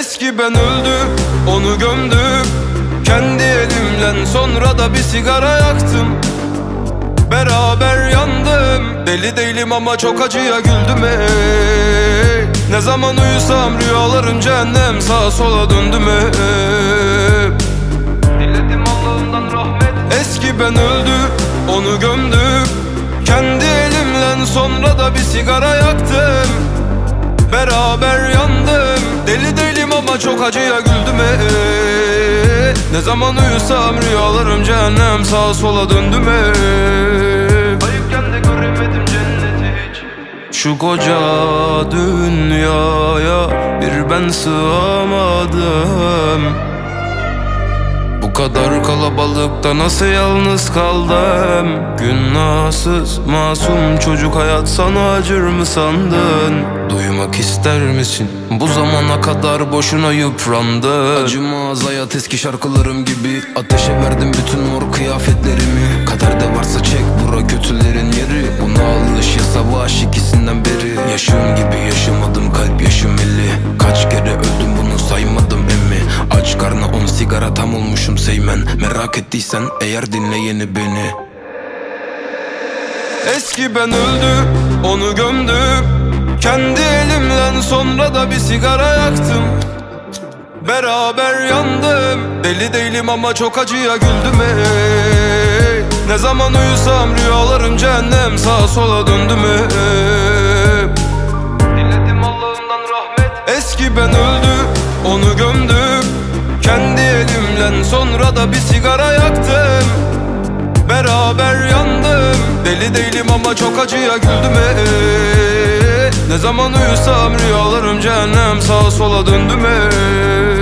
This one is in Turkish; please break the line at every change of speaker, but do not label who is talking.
Eski ben öldü, onu gömdüm kendi elimle, sonra da bir sigara yaktım. Beraber yandım, deli değilim ama çok acıya güldüm ey. Ne zaman uyusam rüyalarım cehennem, sağa sola döndüm ey. Diledim Allah'ımdan rahmet. Eski ben öldü, onu gömdüm kendi elimle, sonra da bir sigara yaktım. Beraber yandım, deli değilim ama çok acıya güldüm ey. Ne zaman uyusam rüyalarım cehennem, sağa sola döndüm ey. Ayıpken de göremedim cenneti hiç. Şu koca dünyaya bir ben sığamadım. Bu kadar kalabalıkta nasıl yalnız kaldım? Günahsız masum çocuk, hayat sana acır mı sandın? Duymak ister misin? Bu zamana kadar boşuna yıprandın. Acımaz hayat eski şarkılarım gibi. Ateşe verdim bütün mor kıyafetlerimi. Kaderde varsa çek bura kötülerin yeri. Buna alış ya savaş, ikisinden beri. Yaşım gibi yaşamadım, kalp yaşım 50. Kaç kere öldüm bunu saymadım emmi. Aç karnına 10 sigara tam olmuşum seymen. Merak ettiysen eğer dinle yeni beni. Eski ben öldü, onu gömdüm kendi elimle, sonra da bir sigara yaktım. Beraber yandım, deli değilim ama çok acıya güldüm ey. Ne zaman uyusam rüyalarım cehennem, sağa sola döndüm ey. Diledim Allah'ımdan rahmet. Eski ben öldü, onu gömdüm kendi elimle, sonra da bir sigara yaktım. Beraber yandım, deli değilim ama çok acıya güldüm ey. Ne zaman uyusam rüyalarım cehennem, sağa sola döndüm ey.